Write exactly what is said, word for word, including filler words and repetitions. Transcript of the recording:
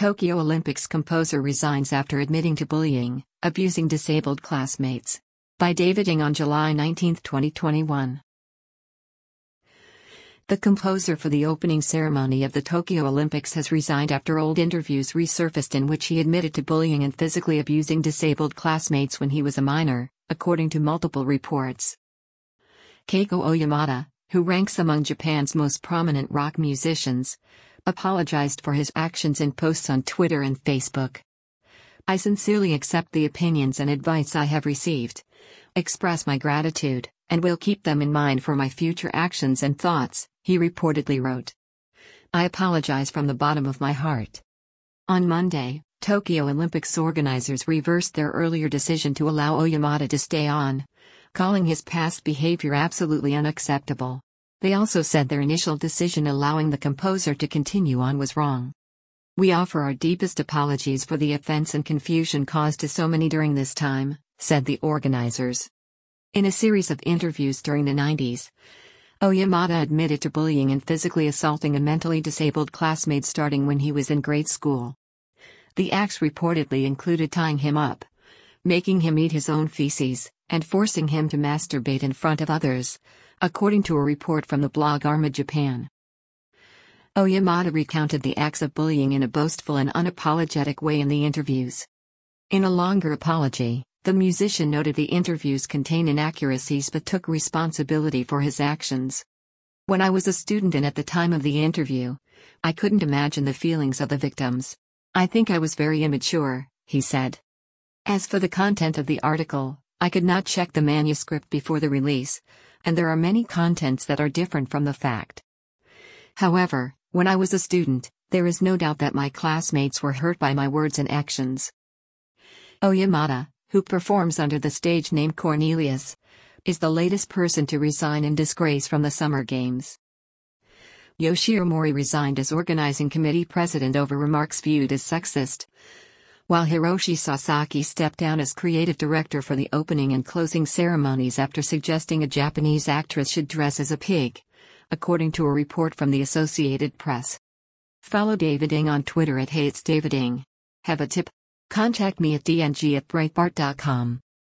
Tokyo Olympics composer resigns after admitting to bullying, abusing disabled classmates. By David Ng on July nineteenth, twenty twenty-one. The composer for the opening ceremony of the Tokyo Olympics has resigned after old interviews resurfaced in which he admitted to bullying and physically abusing disabled classmates when he was a minor, according to multiple reports. Keiko Oyamada, who ranks among Japan's most prominent rock musicians, apologized for his actions in posts on Twitter and Facebook. "I sincerely accept the opinions and advice I have received, express my gratitude, and will keep them in mind for my future actions and thoughts," he reportedly wrote. "I apologize from the bottom of my heart." On Monday, Tokyo Olympics organizers reversed their earlier decision to allow Oyamada to stay on, calling his past behavior absolutely unacceptable. They also said their initial decision allowing the composer to continue on was wrong. "We offer our deepest apologies for the offense and confusion caused to so many during this time," said the organizers. In a series of interviews during the nineties, Oyamada admitted to bullying and physically assaulting a mentally disabled classmate starting when he was in grade school. The acts reportedly included tying him up, making him eat his own feces, and forcing him to masturbate in front of others, according to a report from the blog Arma Japan. Oyamada recounted the acts of bullying in a boastful and unapologetic way in the interviews. In a longer apology, the musician noted the interviews contain inaccuracies but took responsibility for his actions. "When I was a student and at the time of the interview, I couldn't imagine the feelings of the victims. I think I was very immature," he said. As for the content of the article, "I could not check the manuscript before the release, and there are many contents that are different from the fact. However, when I was a student, there is no doubt that my classmates were hurt by my words and actions." Oyamada, who performs under the stage name Cornelius, is the latest person to resign in disgrace from the Summer Games. Yoshiro Mori resigned as organizing committee president over remarks viewed as sexist, while Hiroshi Sasaki stepped down as creative director for the opening and closing ceremonies after suggesting a Japanese actress should dress as a pig, according to a report from the Associated Press. Follow David Ng on Twitter at Hey It's David Ng. Have a tip? Contact me at d n g at breitbart dot com.